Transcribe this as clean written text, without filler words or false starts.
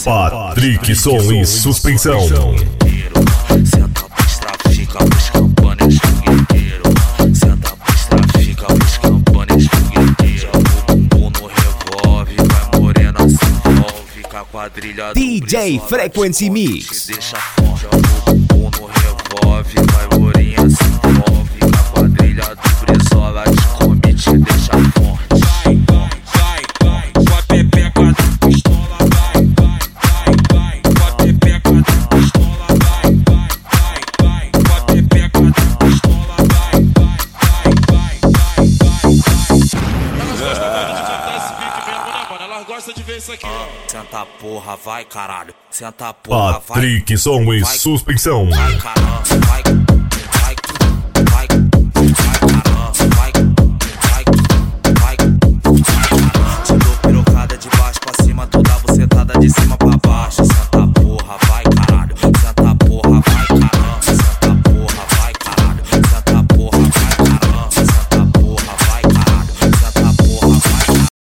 Patrick, som e suspensão. Senta pros trafica, pros campanhas fogueteiro. Senta pros trafica, pros campanhas fogueteiro. O bumbum no revolve, vai morena se envolve. Com a quadrilha do DJ Brizola Frequency te Mix. deixa forte. O bumbum no revolve, vai morena se envolve. Com a quadrilha do Brizola te come, te deixa forte. Com a pepeca da pistola, vai. Com a pepeca da pistola, vai. Com a pepeca da pistola, vai. Elas gostam de ver isso aqui. Senta porra, vai caralho. Senta porra, vai. Patrick, som e suspensão. Vai caramba, vai caramba, vai caramba. Te dou pirocada de baixo pra cima, toda bucetada de cima pra